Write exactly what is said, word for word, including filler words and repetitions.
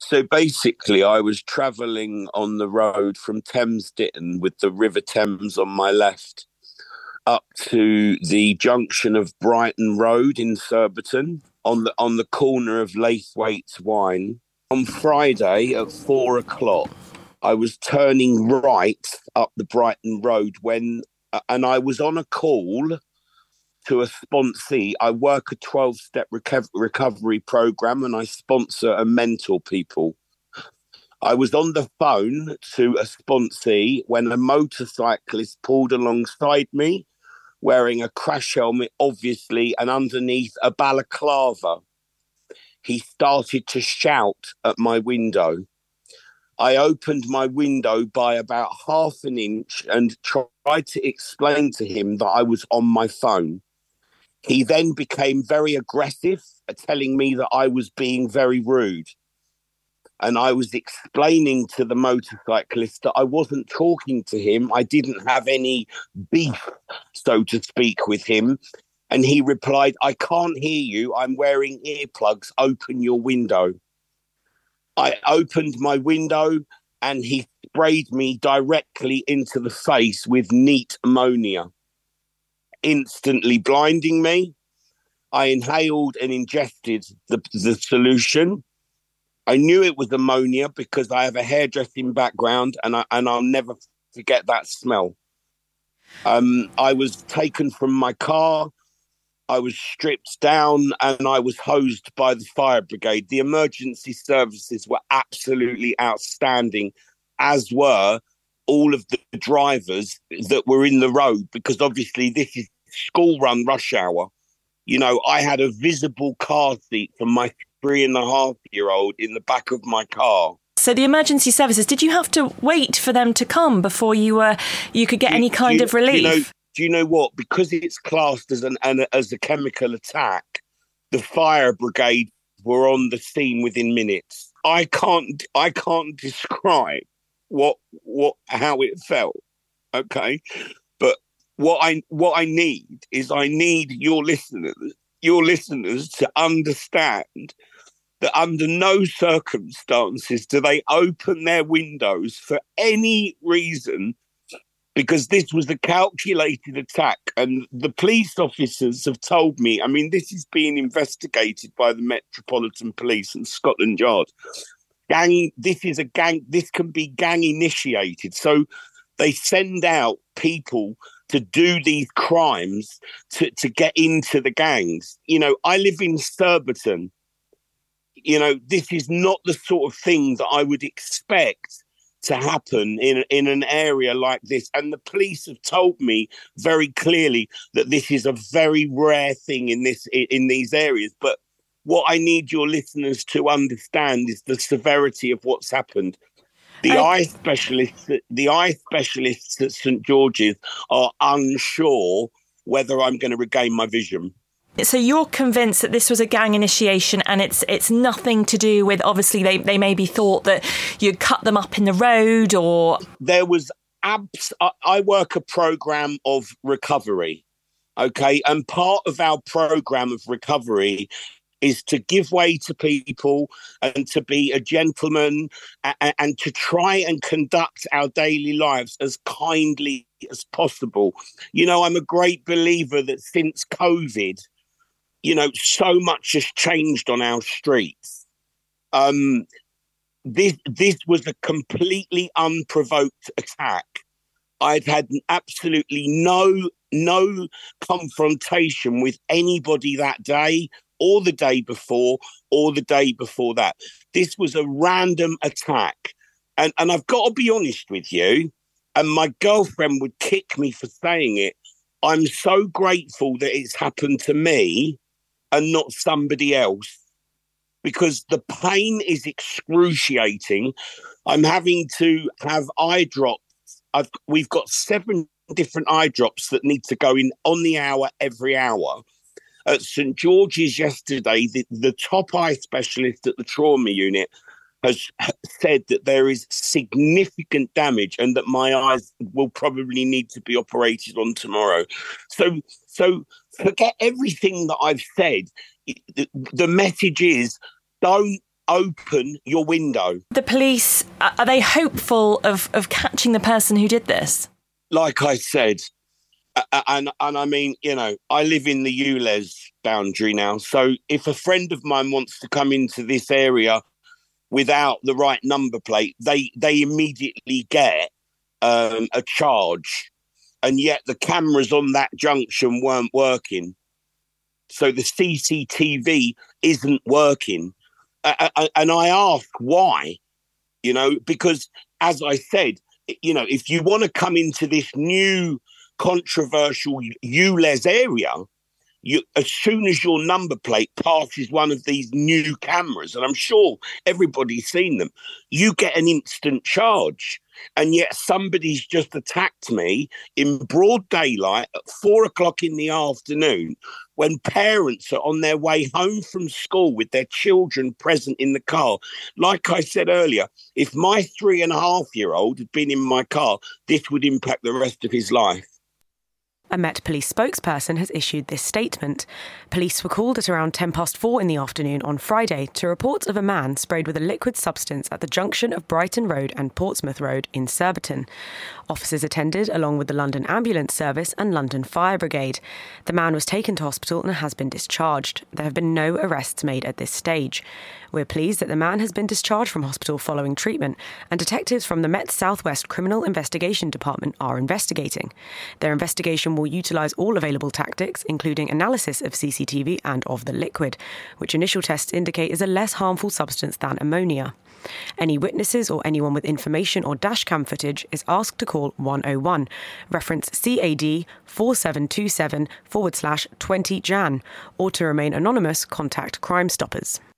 So basically, I was travelling on the road from Thames Ditton with the River Thames on my left up to the junction of Brighton Road in Surbiton on the on the corner of Laithwaite's Wine. On Friday at four o'clock, I was turning right up the Brighton Road when, uh, and I was on a call to a sponsee. I work a twelve-step reco- recovery program and I sponsor and mentor people. I was on the phone to a sponsee when a motorcyclist pulled alongside me wearing a crash helmet, obviously, and underneath a balaclava. He started to shout at my window. I opened my window by about half an inch and tried to explain to him that I was on my phone. He then became very aggressive, telling me that I was being very rude. And I was explaining to the motorcyclist that I wasn't talking to him. I didn't have any beef, so to speak, with him. And he replied, I can't hear you. I'm wearing earplugs. Open your window. I opened my window and he sprayed me directly into the face with neat ammonia, instantly blinding me. I inhaled and ingested the, the solution. I knew it was ammonia because I have a hairdressing background and, I, and I'll never forget that smell. Um, I was taken from my car. I was stripped down and I was hosed by the fire brigade. The emergency services were absolutely outstanding, as were all of the drivers that were in the road, because obviously this is school run rush hour. You know, I had a visible car seat for my three and a half year old in the back of my car. So the emergency services, did you have to wait for them to come before you were you could get do, any kind you, of relief? Do you, know, do you know what? Because it's classed as an, an as a chemical attack, the fire brigade were on the scene within minutes. I can't I can't describe what what how it felt. Okay, but what I what I need is I need your listeners your listeners to understand that under no circumstances do they open their windows for any reason, because this was a calculated attack. And the police officers have told me, I mean, this is being investigated by the Metropolitan Police and Scotland Yard. Gang, this is a gang, this can be gang initiated. So they send out people to do these crimes to, to get into the gangs. You know, I live in Surbiton. You know, this is not the sort of thing that I would expect to happen in in an area like this. And the police have told me very clearly that this is a very rare thing in this in these areas. But what I need your listeners to understand is the severity of what's happened. The I... eye specialists, the eye specialists at St George's are unsure whether I'm going to regain my vision. So you're convinced that this was a gang initiation and it's it's nothing to do with, obviously, they, they maybe thought that you'd cut them up in the road or... There was... Abs- I work a programme of recovery, okay? And part of our programme of recovery is to give way to people and to be a gentleman and, and to try and conduct our daily lives as kindly as possible. You know, I'm a great believer that since COVID, you know, so much has changed on our streets. Um, this this was a completely unprovoked attack. I'd had absolutely no no confrontation with anybody that day, or the day before, or the day before that. This was a random attack. And, and I've got to be honest with you, and my girlfriend would kick me for saying it, I'm so grateful that it's happened to me and not somebody else, because the pain is excruciating. I'm having to have eye drops. I've, we've got seven different eye drops that need to go in on the hour, every hour. At St George's yesterday, the, the top eye specialist at the trauma unit has said that there is significant damage and that my eyes will probably need to be operated on tomorrow. So, so forget everything that I've said. The, the message is, don't open your window. The police, are they hopeful of, of catching the person who did this? Like I said, and and I mean, you know, I live in the U L E Z boundary now. So if a friend of mine wants to come into this area without the right number plate, they, they immediately get um, a charge. And yet the cameras on that junction weren't working. So the C C T V isn't working. Uh, and I ask why, you know, because as I said, you know, if you want to come into this new controversial U L E Z area, you, as soon as your number plate passes one of these new cameras, and I'm sure everybody's seen them, you get an instant charge. And yet somebody's just attacked me in broad daylight at four o'clock in the afternoon when parents are on their way home from school with their children present in the car. Like I said earlier, if my three and a half year old had been in my car, this would impact the rest of his life. A Met Police spokesperson has issued this statement. Police were called at around ten past four in the afternoon on Friday to reports of a man sprayed with a liquid substance at the junction of Brighton Road and Portsmouth Road in Surbiton. Officers attended along with the London Ambulance Service and London Fire Brigade. The man was taken to hospital and has been discharged. There have been no arrests made at this stage. We're pleased that the man has been discharged from hospital following treatment, and detectives from the Met South West Criminal Investigation Department are investigating. Their investigation will utilise all available tactics, including analysis of C C T V and of the liquid, which initial tests indicate is a less harmful substance than ammonia. Any witnesses or anyone with information or dashcam footage is asked to call one oh one, reference C A D four seven two seven forward slash twenty Jan, or to remain anonymous, contact Crime Stoppers.